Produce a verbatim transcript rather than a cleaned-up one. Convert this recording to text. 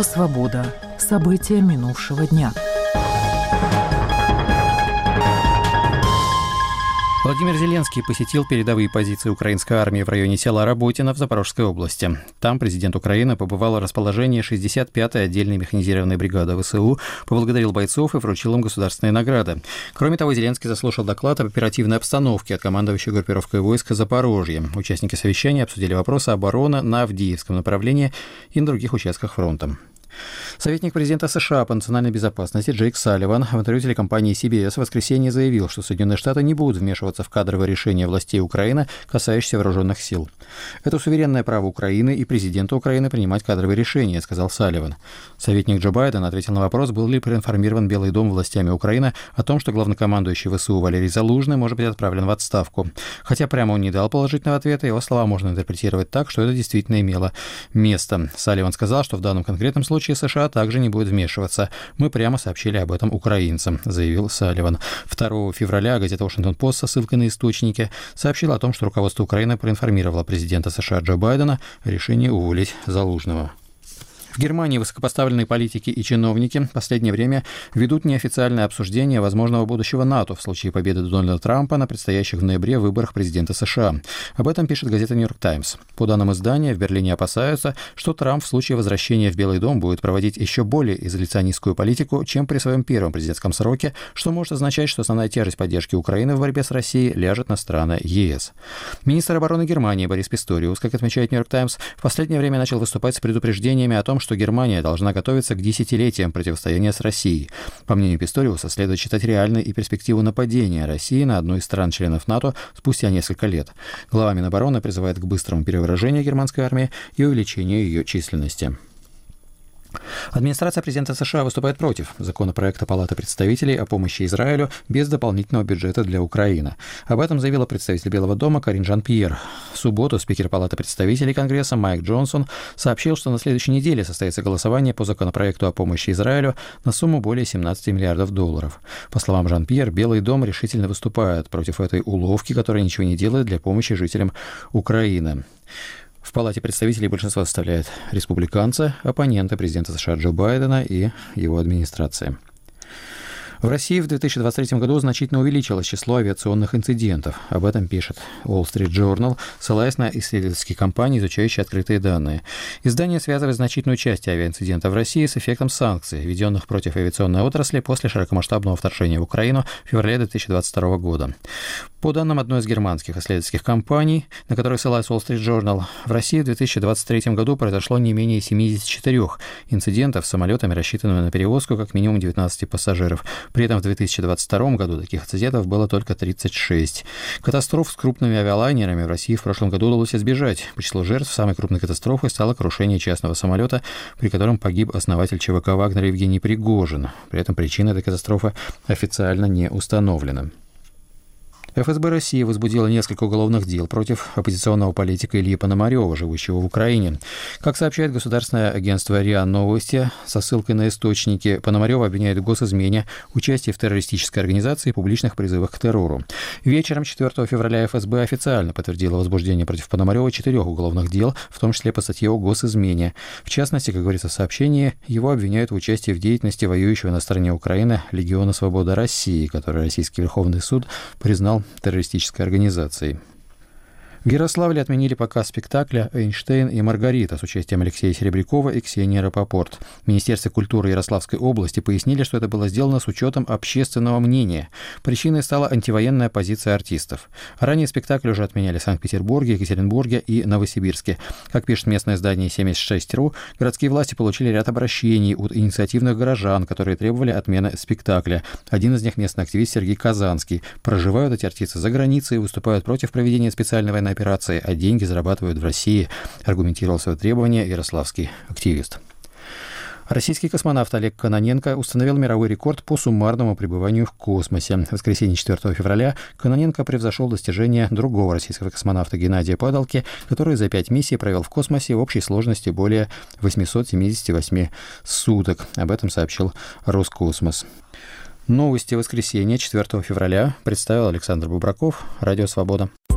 Радио «Свобода». События минувшего дня. Владимир Зеленский посетил передовые позиции украинской армии в районе села Работино в Запорожской области. Там президент Украины побывал в расположении шестьдесят пятой отдельной механизированной бригады ВСУ, поблагодарил бойцов и вручил им государственные награды. Кроме того, Зеленский заслушал доклад об оперативной обстановке от командующего группировкой войск Запорожье. Участники совещания обсудили вопросы обороны на Авдеевском направлении и на других участках фронта. Советник президента США по национальной безопасности Джейк Салливан в интервью телекомпании си би эс в воскресенье заявил, что Соединенные Штаты не будут вмешиваться в кадровые решения властей Украины, касающиеся вооруженных сил. «Это суверенное право Украины и президента Украины принимать кадровые решения», — сказал Салливан. Советник Джо Байден ответил на вопрос, был ли проинформирован Белый дом властями Украины о том, что главнокомандующий ВСУ Валерий Залужный может быть отправлен в отставку. Хотя прямо он не дал положительного ответа, его слова можно интерпретировать так, что это действительно имело место. Салливан сказал, что в данном конкретном случае США также не будет вмешиваться. Мы прямо сообщили об этом украинцам, заявил Салливан. второго февраля газета «Вашингтон-Пост» со ссылкой на источники сообщила о том, что руководство Украины проинформировало президента США Джо Байдена о решении уволить Залужного. В Германии высокопоставленные политики и чиновники в последнее время ведут неофициальное обсуждение возможного будущего НАТО в случае победы Дональда Трампа на предстоящих в ноябре выборах президента США. Об этом пишет газета «Нью-Йорк Таймс». По данным издания, в Берлине опасаются, что Трамп в случае возвращения в Белый дом будет проводить еще более изоляционистскую политику, чем при своем первом президентском сроке, что может означать, что основная тяжесть поддержки Украины в борьбе с Россией ляжет на страны ЕС. Министр обороны Германии Борис Писториус, как отмечает «Нью-Йорк Таймс», в последнее время начал выступать с предупреждениями о том, что Германия должна готовиться к десятилетиям противостояния с Россией. По мнению Писториуса, следует считать реальной и перспективу нападения России на одну из стран-членов НАТО спустя несколько лет. Глава Минобороны призывает к быстрому перевооружению германской армии и увеличению ее численности. Администрация президента США выступает против законопроекта Палаты представителей о помощи Израилю без дополнительного бюджета для Украины. Об этом заявила представитель Белого дома Карин Жан-Пьер. В субботу спикер Палаты представителей Конгресса Майк Джонсон сообщил, что на следующей неделе состоится голосование по законопроекту о помощи Израилю на сумму более семнадцати миллиардов долларов. По словам Жан-Пьер, Белый дом решительно выступает против этой уловки, которая ничего не делает для помощи жителям Украины. В Палате представителей большинство составляют республиканцы, оппоненты президента США Джо Байдена и его администрации. В России в две тысячи двадцать третьем году значительно увеличилось число авиационных инцидентов. Об этом пишет Wall Street Journal, ссылаясь на исследовательские компании, изучающие открытые данные. Издание связывает значительную часть авиаинцидентов в России с эффектом санкций, введенных против авиационной отрасли после широкомасштабного вторжения в Украину в феврале две тысячи двадцать второго года. По данным одной из германских исследовательских компаний, на которую ссылается Wall Street Journal, в России в две тысячи двадцать третьем году произошло не менее семидесяти четырёх инцидентов с самолетами, рассчитанными на перевозку как минимум девятнадцати пассажиров. При этом в две тысячи двадцать втором году таких инцидентов было только тридцать шесть. Катастроф с крупными авиалайнерами в России в прошлом году удалось избежать. По числу жертв самой крупной катастрофой стало крушение частного самолета, при котором погиб основатель ЧВК «Вагнер» Евгений Пригожин. При этом причина этой катастрофы официально не установлена. эф эс бэ России возбудила несколько уголовных дел против оппозиционного политика Ильи Пономарёва, живущего в Украине. Как сообщает государственное агентство РИА Новости, со ссылкой на источники, Пономарёва обвиняют в госизмене, участии в террористической организации и публичных призывах к террору. Вечером четвёртого февраля эф эс бэ официально подтвердила возбуждение против Пономарёва четырех уголовных дел, в том числе по статье о госизмене. В частности, как говорится в сообщении, его обвиняют в участии в деятельности воюющего на стороне Украины Легиона Свобода России, который Российский Верховный суд признал террористической организацией. В Ярославле отменили показ спектакля «Эйнштейн и Маргарита» с участием Алексея Серебрякова и Ксении Рапопорт. В Министерстве культуры Ярославской области пояснили, что это было сделано с учетом общественного мнения. Причиной стала антивоенная позиция артистов. Ранее спектакль уже отменяли в Санкт-Петербурге, Екатеринбурге и Новосибирске. Как пишет местное издание семьдесят шесть точка ру, городские власти получили ряд обращений от инициативных горожан, которые требовали отмены спектакля. Один из них — местный активист Сергей Казанский. Проживают эти артисты за границей и выступают против проведения специальной военной операции, а деньги зарабатывают в России, аргументировал свое требование ярославский активист. Российский космонавт Олег Кононенко установил мировой рекорд по суммарному пребыванию в космосе. В воскресенье четвёртого февраля Кононенко превзошел достижения другого российского космонавта Геннадия Падалки, который за пять миссий провел в космосе в общей сложности более восемьсот семьдесят восемь суток. Об этом сообщил Роскосмос. Новости воскресенья четвёртого февраля представил Александр Бубраков, Радио «Свобода».